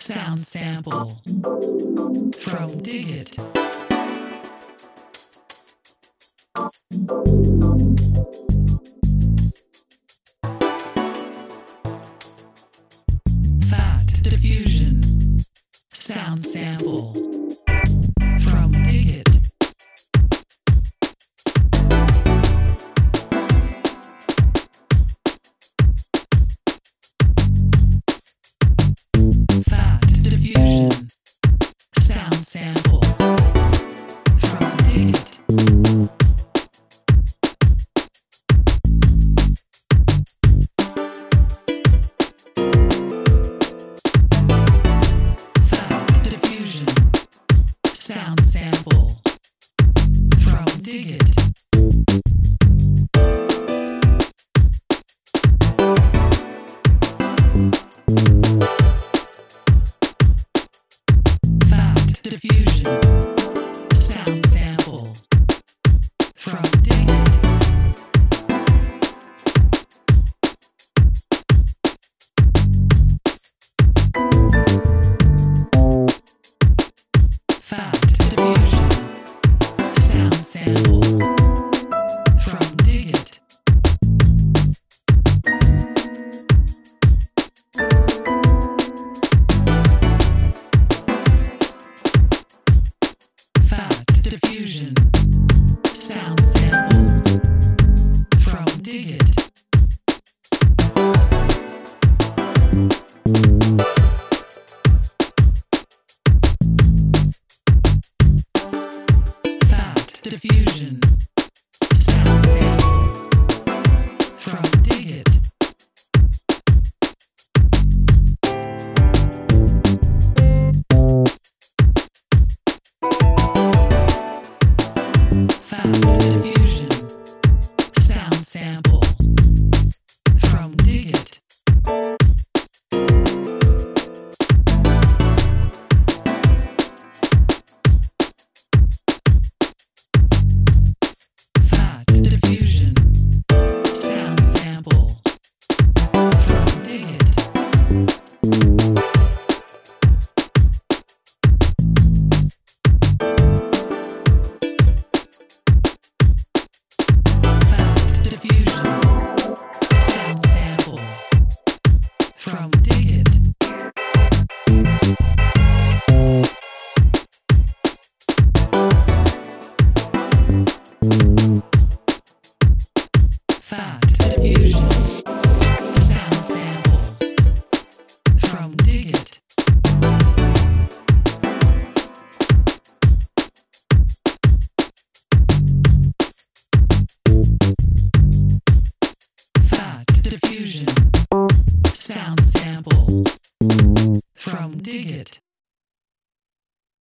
Sound sample from Dig It. Fat diffusion. Sound sample from Dig It. Fat diffusion. Sound sample from Dig It. Fat diffusion. Sound sample from Dig It. Fat diffusion. Sound sample from Dig It. Fat diffusion. Sound sample from Dig It. Fat diffusion. Sound sample from Dig It.